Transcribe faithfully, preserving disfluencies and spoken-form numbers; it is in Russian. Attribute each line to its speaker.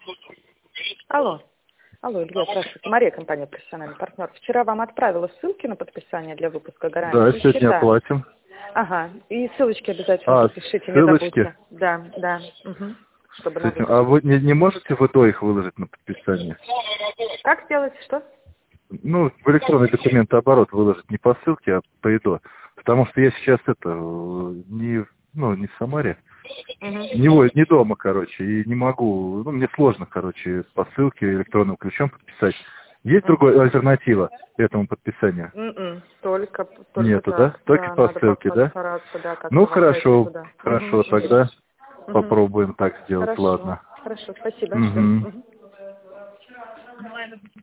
Speaker 1: Алло. Алло, Илья, здравствуйте. Мария, компания «Профессиональный партнер». Вчера вам отправила ссылки на подписание для выпуска гарантии.
Speaker 2: Да, сегодня
Speaker 1: счета.
Speaker 2: оплатим.
Speaker 1: Ага, и ссылочки обязательно
Speaker 2: А,
Speaker 1: подпишите, не
Speaker 2: ссылочки?
Speaker 1: забудьте. Да, да. Угу. Чтобы
Speaker 2: С
Speaker 1: на
Speaker 2: этим.
Speaker 1: выпуск.
Speaker 2: А вы не, не можете в ИДО их выложить на подписание?
Speaker 1: Как сделать, что?
Speaker 2: Ну, в электронный документооборот выложить не по ссылке, а по ИДО. Потому что я сейчас это, не, ну, не в Самаре,
Speaker 1: Угу.
Speaker 2: не, во- не дома, короче, и не могу, ну, мне сложно, короче, по ссылке электронным ключом подписать. Есть
Speaker 1: Угу.
Speaker 2: другая альтернатива этому подписанию?
Speaker 1: М-м, только, только
Speaker 2: Нету, да?
Speaker 1: так.
Speaker 2: Только
Speaker 1: Да,
Speaker 2: по
Speaker 1: надо
Speaker 2: ссылке, да?
Speaker 1: постараться, да,
Speaker 2: Ну,
Speaker 1: как-то вот зайти
Speaker 2: хорошо,
Speaker 1: туда.
Speaker 2: хорошо,
Speaker 1: Угу, угу.
Speaker 2: тогда
Speaker 1: Угу.
Speaker 2: попробуем так сделать,
Speaker 1: Хорошо,
Speaker 2: ладно.
Speaker 1: хорошо, спасибо, ждем.
Speaker 2: Угу.
Speaker 1: Угу.